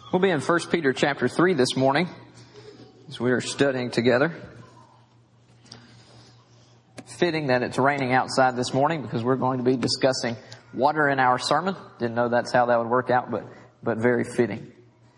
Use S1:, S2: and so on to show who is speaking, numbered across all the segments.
S1: We'll be in 1 Peter chapter 3 this morning as we are studying together. Fitting that it's raining outside this morning because we're going to be discussing water in our sermon. Didn't know that's how that would work out, but very fitting.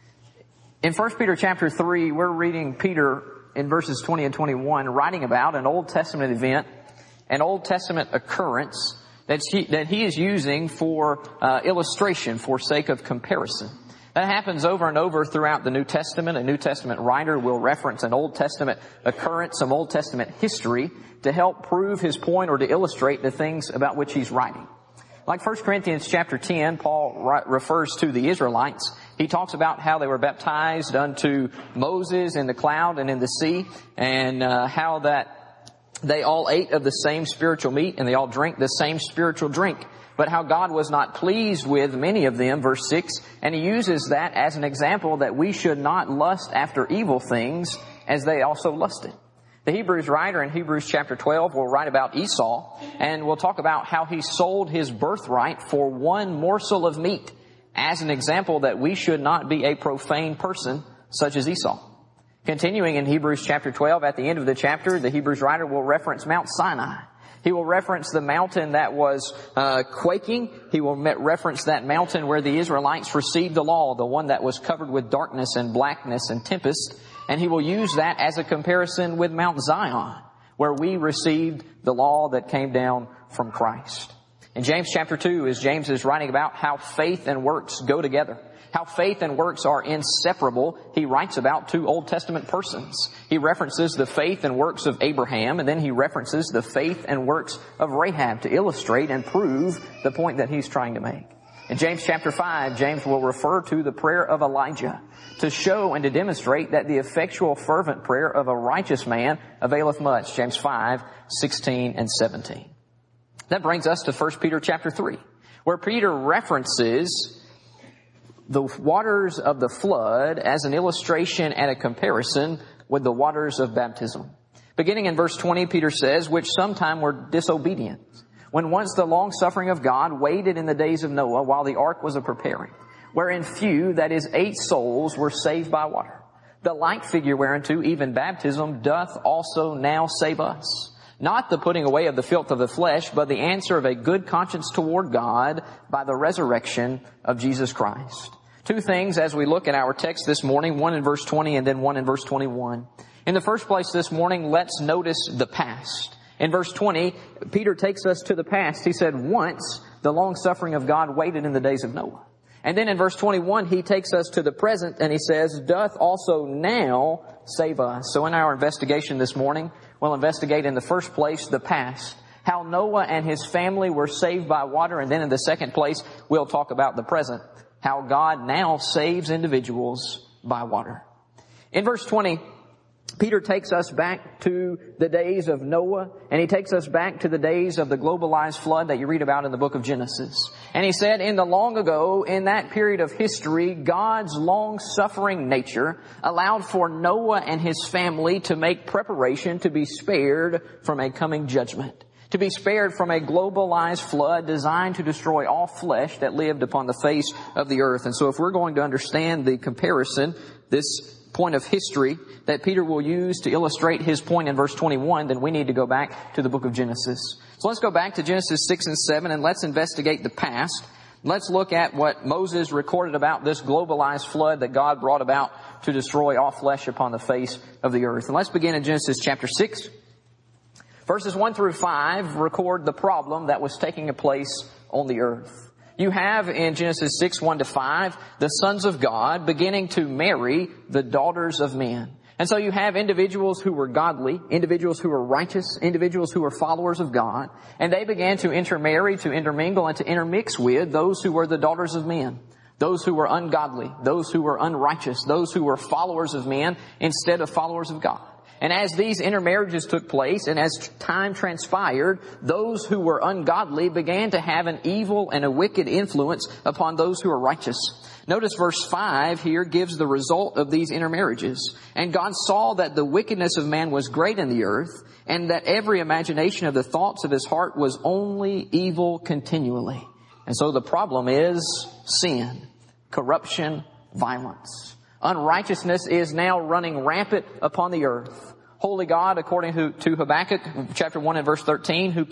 S1: In 1 Peter chapter 3, we're reading Peter in verses 20 and 21 writing about an Old Testament event, an Old Testament occurrence that he is using for illustration, for sake of comparison. That happens over and over throughout the New Testament. A New Testament writer will reference an Old Testament occurrence, some Old Testament history, to help prove his point or to illustrate the things about which he's writing. Like 1 Corinthians chapter 10, Paul refers to the Israelites. He talks about how they were baptized unto Moses in the cloud and in the sea, and how that they all ate of the same spiritual meat and they all drank the same spiritual drink. But how God was not pleased with many of them, verse 6, and he uses that as an example that we should not lust after evil things as they also lusted. The Hebrews writer in Hebrews chapter 12 will write about Esau, and we'll talk about how he sold his birthright for one morsel of meat as an example that we should not be a profane person such as Esau. Continuing in Hebrews chapter 12, at the end of the chapter, the Hebrews writer will reference Mount Sinai. He will reference the mountain that was quaking. He will reference that mountain where the Israelites received the law, the one that was covered with darkness and blackness and tempest. And he will use that as a comparison with Mount Zion, where we received the law that came down from Christ. In James chapter 2, as James is writing about how faith and works go together, how faith and works are inseparable, he writes about two Old Testament persons. He references the faith and works of Abraham, and then he references the faith and works of Rahab to illustrate and prove the point that he's trying to make. In James chapter 5, James will refer to the prayer of Elijah to show and to demonstrate that the effectual fervent prayer of a righteous man availeth much. James 5, 16 and 17. That brings us to 1 Peter chapter 3, where Peter references the waters of the flood as an illustration and a comparison with the waters of baptism. Beginning in verse 20, Peter says, which sometime were disobedient, when once the long suffering of God waited in the days of Noah while the ark was a preparing, wherein few, that is 8 souls, were saved by water. The like figure whereunto even baptism doth also now save us. Not the putting away of the filth of the flesh, but the answer of a good conscience toward God by the resurrection of Jesus Christ. Two things as we look at our text this morning, one in verse 20 and then one in verse 21. In the first place this morning, let's notice the past. In verse 20, Peter takes us to the past. He said, once the long suffering of God waited in the days of Noah. And then in verse 21, he takes us to the present and he says, doth also now save us. So in our investigation this morning, we'll investigate in the first place the past, how Noah and his family were saved by water. And then in the second place, we'll talk about the present, how God now saves individuals by water. In verse 20, Peter takes us back to the days of Noah, and he takes us back to the days of the globalized flood that you read about in the book of Genesis. And he said, in the long ago, in that period of history, God's long-suffering nature allowed for Noah and his family to make preparation to be spared from a coming judgment, to be spared from a globalized flood designed to destroy all flesh that lived upon the face of the earth. And so if we're going to understand the comparison, this point of history that Peter will use to illustrate his point in verse 21, then we need to go back to the book of Genesis. So let's go back to Genesis 6 and 7 and let's investigate the past. Let's look at what Moses recorded about this globalized flood that God brought about to destroy all flesh upon the face of the earth. And let's begin in Genesis chapter 6. Verses 1 through 5 record the problem that was taking place on the earth. You have in Genesis 6, 1 to 5, the sons of God beginning to marry the daughters of men. And so you have individuals who were godly, individuals who were righteous, individuals who were followers of God, and they began to intermarry, to intermingle, and to intermix with those who were the daughters of men, those who were ungodly, those who were unrighteous, those who were followers of men instead of followers of God. And as these intermarriages took place and as time transpired, those who were ungodly began to have an evil and a wicked influence upon those who are righteous. Notice verse 5 here gives the result of these intermarriages. And God saw that the wickedness of man was great in the earth, and that every imagination of the thoughts of his heart was only evil continually. And so the problem is sin, corruption, violence. Unrighteousness is now running rampant upon the earth. Holy God, according to Habakkuk chapter 1 and verse 13, who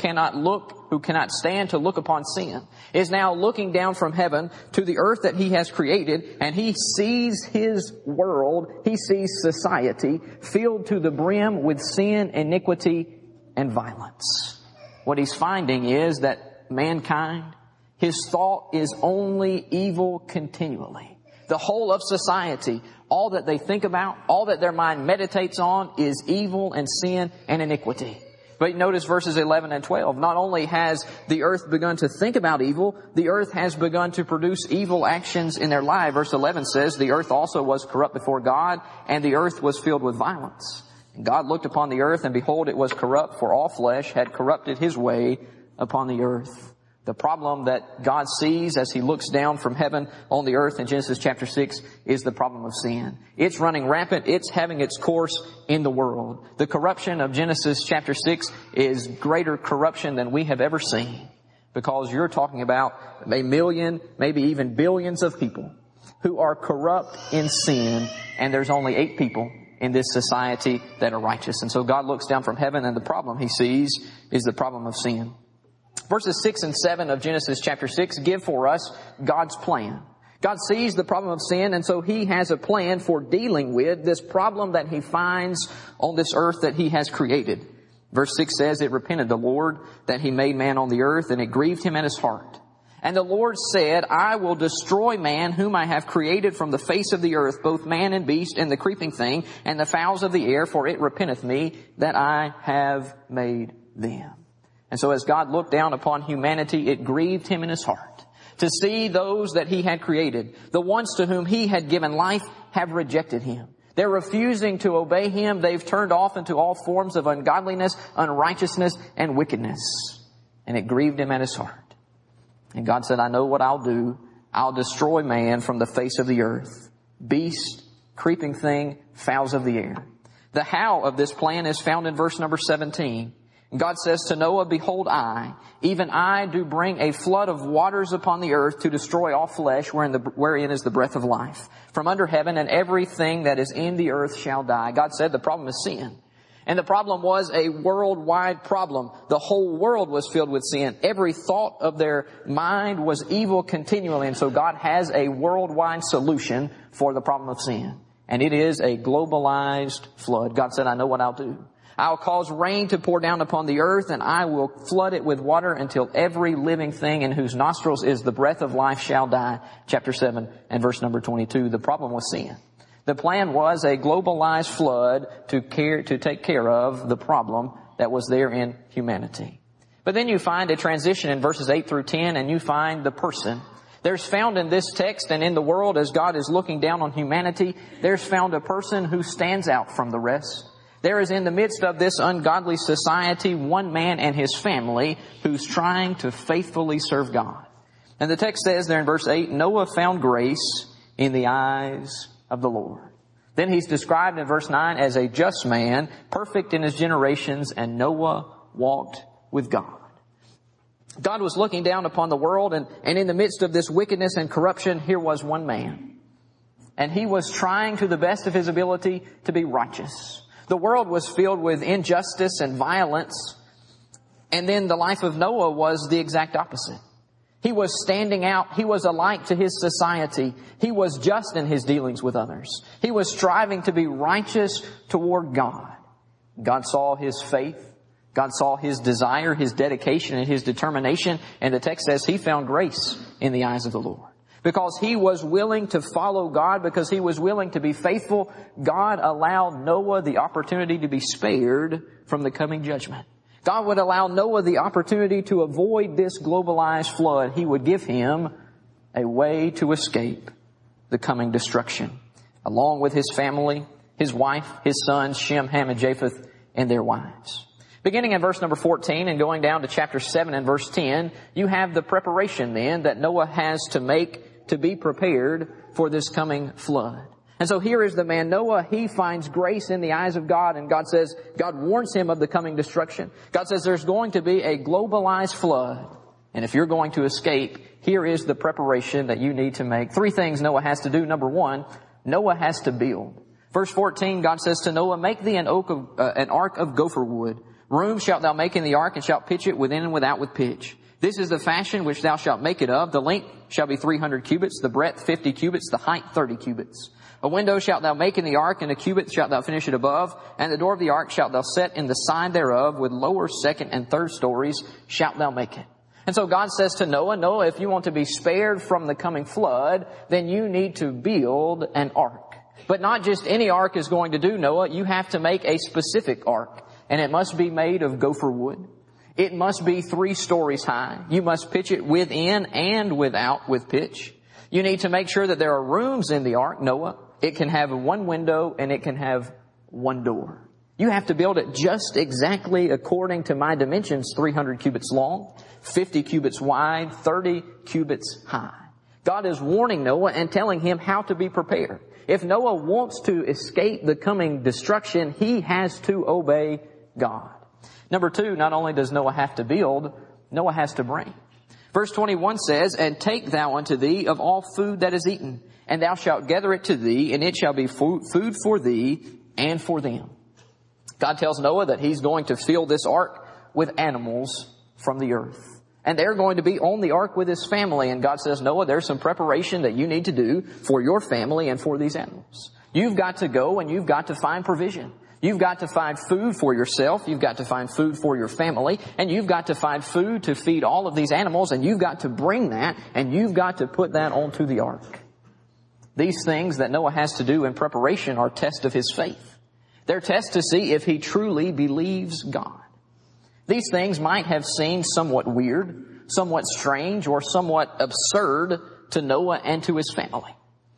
S1: cannot stand to look upon sin, is now looking down from heaven to the earth that he has created, and he sees his world, he sees society filled to the brim with sin, iniquity, and violence. What he's finding is that mankind, his thought is only evil continually. The whole of society, all that they think about, all that their mind meditates on is evil and sin and iniquity. But notice verses 11 and 12. Not only has the earth begun to think about evil, the earth has begun to produce evil actions in their life. Verse 11 says, the earth also was corrupt before God, and the earth was filled with violence. And God looked upon the earth, and behold, it was corrupt, for all flesh had corrupted his way upon the earth. The problem that God sees as he looks down from heaven on the earth in Genesis chapter 6 is the problem of sin. It's running rampant. It's having its course in the world. The corruption of Genesis chapter 6 is greater corruption than we have ever seen, because you're talking about a million, maybe even billions of people who are corrupt in sin, and there's only 8 people in this society that are righteous. And so God looks down from heaven, and the problem he sees is the problem of sin. Verses 6 and 7 of Genesis chapter 6 give for us God's plan. God sees the problem of sin, and so he has a plan for dealing with this problem that he finds on this earth that he has created. Verse 6 says, it repented the Lord that he made man on the earth, and it grieved him at his heart. And the Lord said, I will destroy man whom I have created from the face of the earth, both man and beast, and the creeping thing, and the fowls of the air, for it repenteth me that I have made them. And so as God looked down upon humanity, it grieved him in his heart to see those that he had created, the ones to whom he had given life, have rejected him. They're refusing to obey him. They've turned off into all forms of ungodliness, unrighteousness, and wickedness. And it grieved him at his heart. And God said, I know what I'll do. I'll destroy man from the face of the earth. Beast, creeping thing, fowls of the air. The how of this plan is found in verse number 17. God says to Noah, behold, even I do bring a flood of waters upon the earth to destroy all flesh wherein is the breath of life from under heaven, and everything that is in the earth shall die. God said the problem is sin. And the problem was a worldwide problem. The whole world was filled with sin. Every thought of their mind was evil continually. And so God has a worldwide solution for the problem of sin. And it is a globalized flood. God said, I know what I'll do. I'll cause rain to pour down upon the earth, and I will flood it with water until every living thing in whose nostrils is the breath of life shall die. Chapter 7 and verse number 22. The problem was sin. The plan was a globalized flood to take care of the problem that was there in humanity. But then you find a transition in verses 8 through 10, and you find the person. There's found in this text and in the world, as God is looking down on humanity, there's found a person who stands out from the rest. There is in the midst of this ungodly society one man and his family who's trying to faithfully serve God. And the text says there in verse 8, Noah found grace in the eyes of the Lord. Then he's described in verse 9 as a just man, perfect in his generations, and Noah walked with God. God was looking down upon the world, and in the midst of this wickedness and corruption, here was one man. And he was trying to the best of his ability to be righteous. The world was filled with injustice and violence. And then the life of Noah was the exact opposite. He was standing out. He was a light to his society. He was just in his dealings with others. He was striving to be righteous toward God. God saw his faith. God saw his desire, his dedication, and his determination. And the text says he found grace in the eyes of the Lord. Because he was willing to follow God, because he was willing to be faithful, God allowed Noah the opportunity to be spared from the coming judgment. God would allow Noah the opportunity to avoid this globalized flood. He would give him a way to escape the coming destruction, along with his family, his wife, his sons, Shem, Ham, and Japheth, and their wives. Beginning in verse number 14 and going down to chapter 7 and verse 10, you have the preparation then that Noah has to make to be prepared for this coming flood. And so here is the man Noah. He finds grace in the eyes of God, and God warns him of the coming destruction. God says there's going to be a globalized flood. And if you're going to escape, here is the preparation that you need to make. 3 things Noah has to do. Number 1, Noah has to build. Verse 14, God says to Noah, make thee an ark of gopher wood. Room shalt thou make in the ark, and shalt pitch it within and without with pitch. This is the fashion which thou shalt make it of. The length shall be 300 cubits, the breadth 50 cubits, the height 30 cubits. A window shalt thou make in the ark, and a cubit shalt thou finish it above. And the door of the ark shalt thou set in the side thereof, with lower, second, and third stories shalt thou make it. And so God says to Noah, Noah, if you want to be spared from the coming flood, then you need to build an ark. But not just any ark is going to do, Noah. You have to make a specific ark. And it must be made of gopher wood. It must be 3 stories high. You must pitch it within and without with pitch. You need to make sure that there are rooms in the ark, Noah. It can have 1 window and it can have 1 door. You have to build it just exactly according to my dimensions, 300 cubits long, 50 cubits wide, 30 cubits high. God is warning Noah and telling him how to be prepared. If Noah wants to escape the coming destruction, he has to obey God. Number 2, not only does Noah have to build, Noah has to bring. Verse 21 says, and take thou unto thee of all food that is eaten, and thou shalt gather it to thee, and it shall be food for thee and for them. God tells Noah that he's going to fill this ark with animals from the earth. And they're going to be on the ark with his family. And God says, Noah, there's some preparation that you need to do for your family and for these animals. You've got to go and you've got to find provision. You've got to find food for yourself. You've got to find food for your family. And you've got to find food to feed all of these animals. And you've got to bring that and you've got to put that onto the ark. These things that Noah has to do in preparation are tests of his faith. They're tests to see if he truly believes God. These things might have seemed somewhat weird, somewhat strange, or somewhat absurd to Noah and to his family.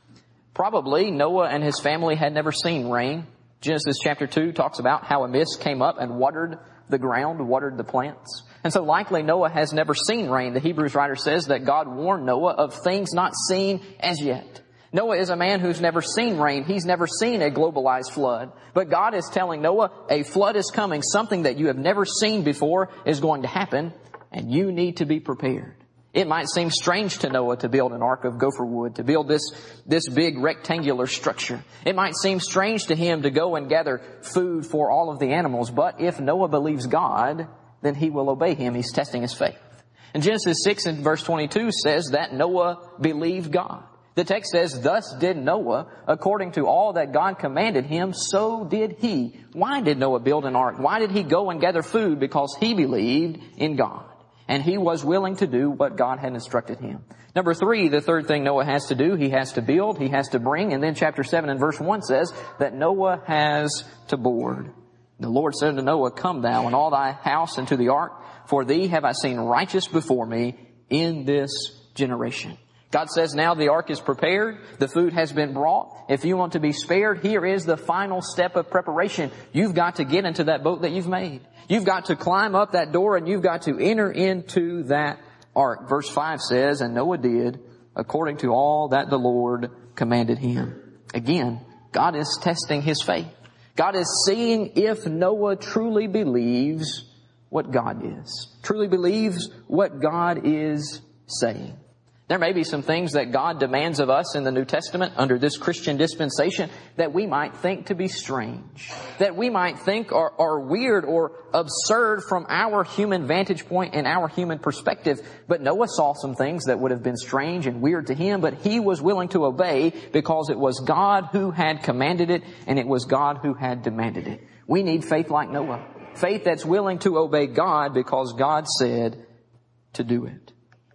S1: Probably Noah and his family had never seen rain. Genesis chapter 2 talks about how a mist came up and watered the ground, watered the plants. And so likely Noah has never seen rain. The Hebrews writer says that God warned Noah of things not seen as yet. Noah is a man who's never seen rain. He's never seen a globalized flood. But God is telling Noah, a flood is coming. Something that you have never seen before is going to happen, and you need to be prepared. It might seem strange to Noah to build an ark of gopher wood, to build this big rectangular structure. It might seem strange to him to go and gather food for all of the animals. But if Noah believes God, then he will obey him. He's testing his faith. And Genesis 6 and verse 22 says that Noah believed God. The text says, thus did Noah, according to all that God commanded him, so did he. Why did Noah build an ark? Why did he go and gather food? Because he believed in God. And he was willing to do what God had instructed him. Number 3, the third thing Noah has to do, he has to build, he has to bring. And then chapter 7 and verse 1 says that Noah has to board. The Lord said to Noah, come thou and all thy house into the ark, for thee have I seen righteous before me in this generation. God says now the ark is prepared. The food has been brought. If you want to be spared, here is the final step of preparation. You've got to get into that boat that you've made. You've got to climb up that door and you've got to enter into that ark. Verse 5 says, and Noah did according to all that the Lord commanded him. Again, God is testing his faith. God is seeing if Noah truly believes what God is. Truly believes what God is saying. There may be some things that God demands of us in the New Testament under this Christian dispensation that we might think to be strange, that we might think are weird or absurd from our human vantage point and our human perspective. But Noah saw some things that would have been strange and weird to him, but he was willing to obey because it was God who had commanded it and it was God who had demanded it. We need faith like Noah, faith that's willing to obey God because God said to do it.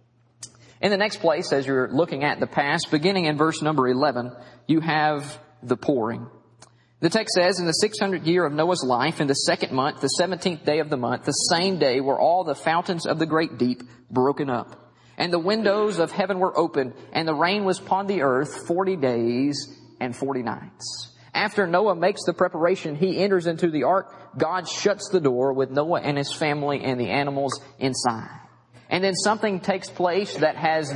S1: In the next place, as you're looking at the past, beginning in verse number 11, you have the pouring. The text says, in the 600th year of Noah's life, in the 2nd month, the 17th day of the month, the same day were all the fountains of the great deep broken up. And the windows of heaven were opened, and the rain was upon the earth 40 days and 40 nights. After Noah makes the preparation, he enters into the ark. God shuts the door with Noah and his family and the animals inside. And then something takes place that had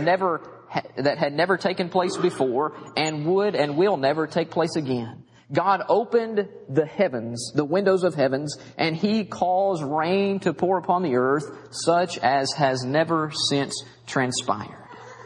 S1: never taken place before and would and will never take place again. God opened the heavens, the windows of heavens, and he caused rain to pour upon the earth such as has never since transpired.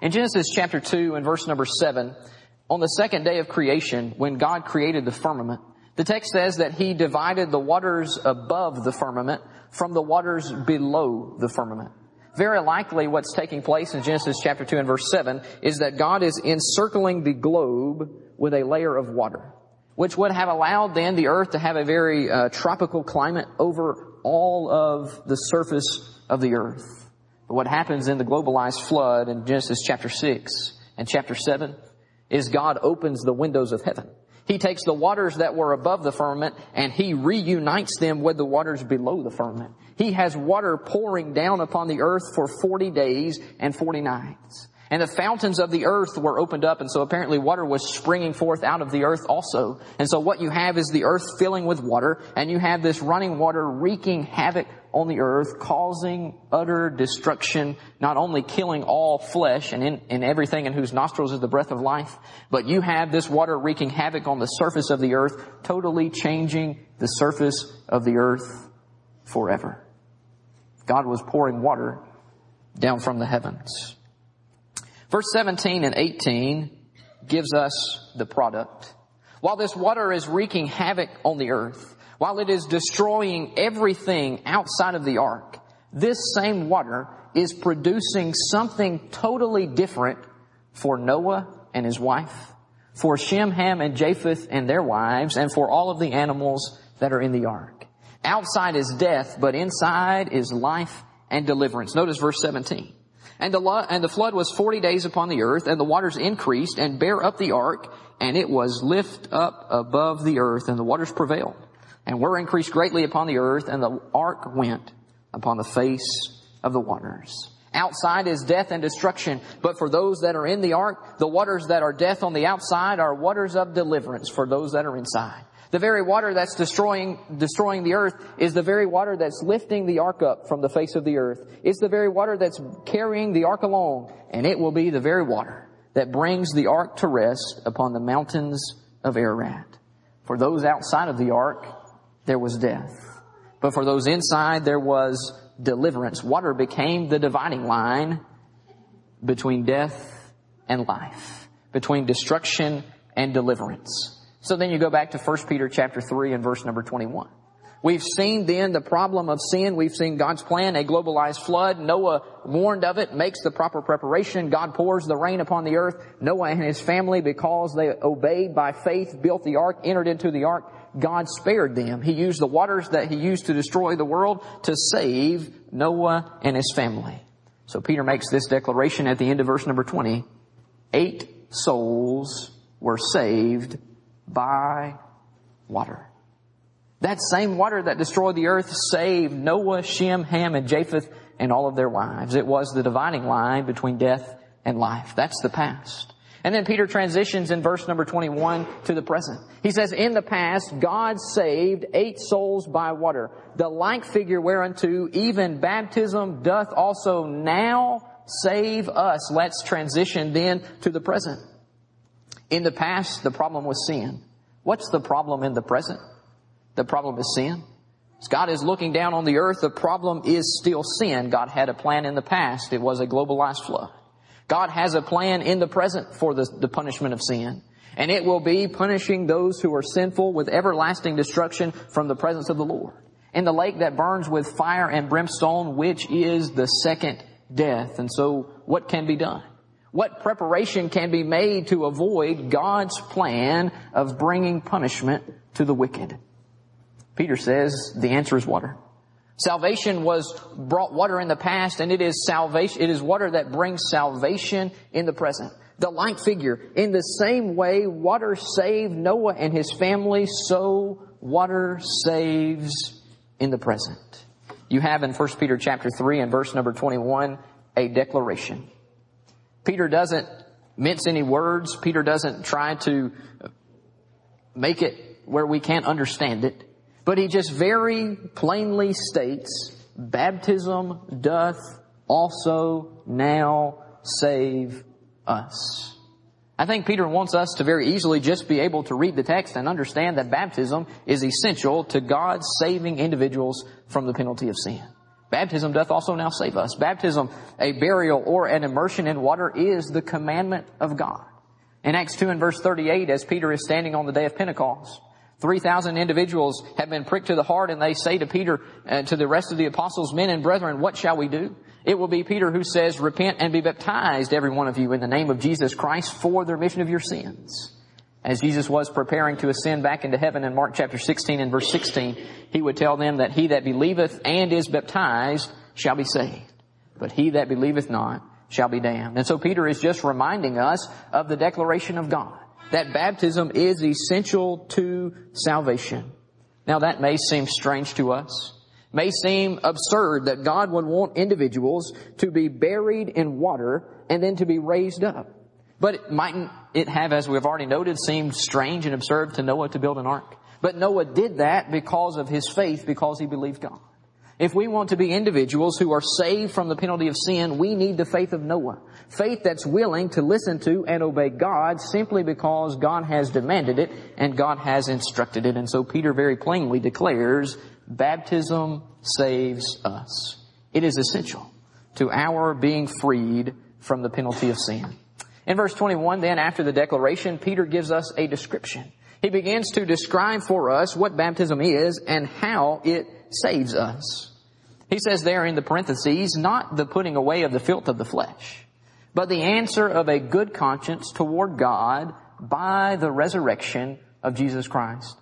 S1: In Genesis chapter 2 and verse number 7, on the second day of creation, when God created the firmament, the text says that He divided the waters above the firmament from the waters below the firmament. Very likely what's taking place in Genesis chapter 2 and verse 7 is that God is encircling the globe with a layer of water, which would have allowed then the earth to have a very tropical climate over all of the surface of the earth. But what happens in the globalized flood in Genesis chapter 6 and chapter 7 is God opens the windows of heaven. He takes the waters that were above the firmament and He reunites them with the waters below the firmament. He has water pouring down upon the earth for 40 days and 40 nights. And the fountains of the earth were opened up, and so apparently water was springing forth out of the earth also. And so what you have is the earth filling with water, and you have this running water wreaking havoc on the earth, causing utter destruction, not only killing all flesh and in everything in whose nostrils is the breath of life, but you have this water wreaking havoc on the surface of the earth, totally changing the surface of the earth forever. God was pouring water down from the heavens. Verse 17 and 18 gives us the product. While this water is wreaking havoc on the earth, while it is destroying everything outside of the ark, this same water is producing something totally different for Noah and his wife, for Shem, Ham, and Japheth and their wives, and for all of the animals that are in the ark. Outside is death, but inside is life and deliverance. Notice verse 17. And the flood was 40 days upon the earth, and the waters increased and bare up the ark, and it was lift up above the earth, and the waters prevailed, and were increased greatly upon the earth, and the ark went upon the face of the waters. Outside is death and destruction, but for those that are in the ark, the waters that are death on the outside are waters of deliverance for those that are inside. The very water that's destroying the earth is the very water that's lifting the ark up from the face of the earth. It's the very water that's carrying the ark along, and it will be the very water that brings the ark to rest upon the mountains of Ararat. For those outside of the ark, there was death. But for those inside, there was deliverance. Water became the dividing line between death and life, between destruction and deliverance. So then you go back to 1 Peter chapter 3 and verse number 21. We've seen then the problem of sin. We've seen God's plan, a globalized flood. Noah warned of it, makes the proper preparation. God pours the rain upon the earth. Noah and his family, because they obeyed by faith, built the ark, entered into the ark. God spared them. He used the waters that He used to destroy the world to save Noah and his family. So Peter makes this declaration at the end of verse number 20. 8 souls were saved by water. That same water that destroyed the earth saved Noah, Shem, Ham, and Japheth and all of their wives. It was the dividing line between death and life. That's the past. And then Peter transitions in verse number 21 to the present. He says, in the past, God saved 8 souls by water. The like figure whereunto even baptism doth also now save us. Let's transition then to the present. In the past, the problem was sin. What's the problem in the present? The problem is sin. As God is looking down on the earth, the problem is still sin. God had a plan in the past. It was a globalized flood. God has a plan in the present for the punishment of sin. And it will be punishing those who are sinful with everlasting destruction from the presence of the Lord. In the lake that burns with fire and brimstone, which is the second death. And so what can be done? What preparation can be made to avoid God's plan of bringing punishment to the wicked? Peter says the answer is water. Salvation brought water in the past, and it is salvation. It is water that brings salvation in the present. The like figure, in the same way water saved Noah and his family, so water saves in the present. You have in 1 Peter chapter 3 and verse number 21 a declaration. Peter doesn't mince any words. Peter doesn't try to make it where we can't understand it. But he just very plainly states, baptism doth also now save us. I think Peter wants us to very easily just be able to read the text and understand that baptism is essential to God saving individuals from the penalty of sin. Baptism doth also now save us. Baptism, a burial or an immersion in water, is the commandment of God. In Acts 2 and verse 38, as Peter is standing on the day of Pentecost, 3,000 individuals have been pricked to the heart, and they say to Peter and to the rest of the apostles, men and brethren, what shall we do? It will be Peter who says, repent and be baptized, every one of you, in the name of Jesus Christ for the remission of your sins. As Jesus was preparing to ascend back into heaven in Mark chapter 16 and verse 16, he would tell them that he that believeth and is baptized shall be saved, but he that believeth not shall be damned. And so Peter is just reminding us of the declaration of God, that baptism is essential to salvation. Now that may seem strange to us, may seem absurd that God would want individuals to be buried in water and then to be raised up. But mightn't it have, as we've already noted, seemed strange and absurd to Noah to build an ark? But Noah did that because of his faith, because he believed God. If we want to be individuals who are saved from the penalty of sin, we need the faith of Noah. Faith that's willing to listen to and obey God simply because God has demanded it and God has instructed it. And so Peter very plainly declares, baptism saves us. It is essential to our being freed from the penalty of sin. In verse 21, then, after the declaration, Peter gives us a description. He begins to describe for us what baptism is and how it saves us. He says there in the parentheses, not the putting away of the filth of the flesh, but the answer of a good conscience toward God by the resurrection of Jesus Christ.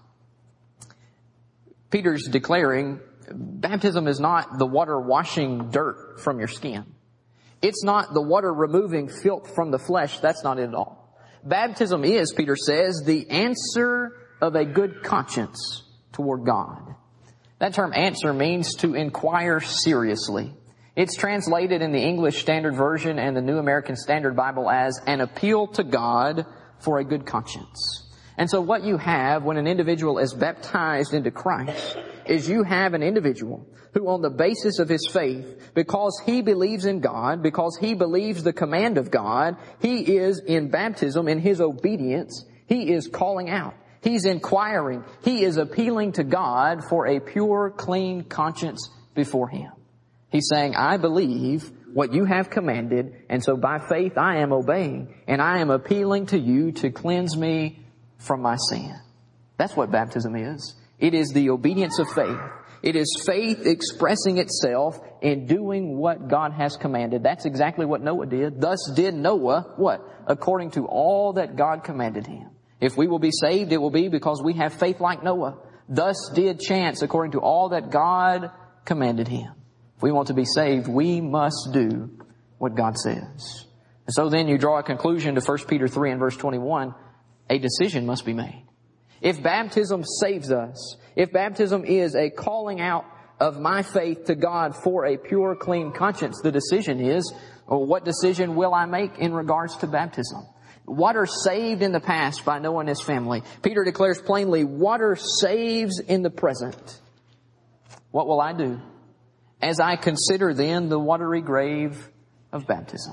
S1: Peter's declaring, baptism is not the water washing dirt from your skin. It's not the water removing filth from the flesh. That's not it at all. Baptism is, Peter says, the answer of a good conscience toward God. That term answer means to inquire seriously. It's translated in the English Standard Version and the New American Standard Bible as an appeal to God for a good conscience. And so what you have when an individual is baptized into Christ is you have an individual who, on the basis of his faith, because he believes in God, because he believes the command of God, he is in baptism, in his obedience, he is calling out. He's inquiring. He is appealing to God for a pure, clean conscience before him. He's saying, I believe what you have commanded, and so by faith I am obeying, and I am appealing to you to cleanse me from my sin. That's what baptism is. It is the obedience of faith. It is faith expressing itself in doing what God has commanded. That's exactly what Noah did. Thus did Noah, what? According to all that God commanded him. If we will be saved, it will be because we have faith like Noah. Thus did Chance according to all that God commanded him. If we want to be saved, we must do what God says. And so then you draw a conclusion to 1 Peter 3 and verse 21. A decision must be made. If baptism saves us, if baptism is a calling out of my faith to God for a pure, clean conscience, the decision is, or what decision will I make in regards to baptism? Water saved in the past by Noah and his family. Peter declares plainly, water saves in the present. What will I do as I consider then the watery grave of baptism?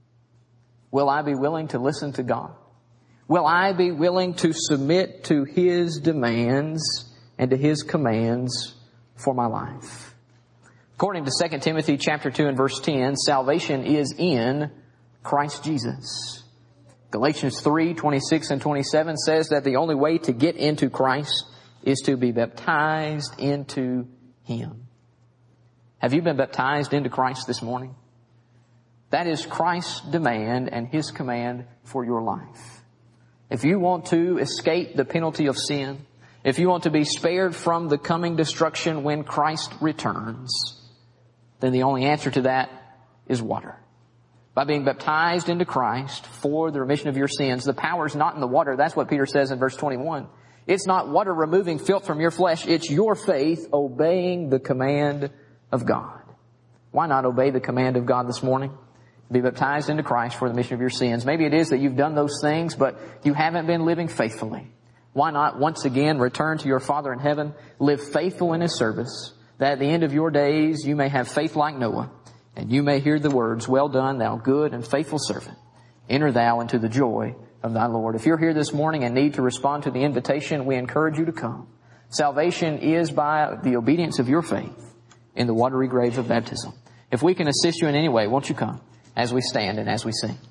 S1: Will I be willing to listen to God? Will I be willing to submit to His demands and to His commands for my life? According to 2 Timothy chapter 2 and verse 10, salvation is in Christ Jesus. Galatians 3:26 and 27 says that the only way to get into Christ is to be baptized into Him. Have you been baptized into Christ this morning? That is Christ's demand and His command for your life. If you want to escape the penalty of sin, if you want to be spared from the coming destruction when Christ returns, then the only answer to that is water. By being baptized into Christ for the remission of your sins. The power is not in the water. That's what Peter says in verse 21. It's not water removing filth from your flesh. It's your faith obeying the command of God. Why not obey the command of God this morning? Be baptized into Christ for the remission of your sins. Maybe it is that you've done those things, but you haven't been living faithfully. Why not once again return to your Father in heaven, live faithful in His service, that at the end of your days you may have faith like Noah, and you may hear the words, well done, thou good and faithful servant. Enter thou into the joy of thy Lord. If you're here this morning and need to respond to the invitation, we encourage you to come. Salvation is by the obedience of your faith in the watery grave of baptism. If we can assist you in any way, won't you come as we stand and as we sing?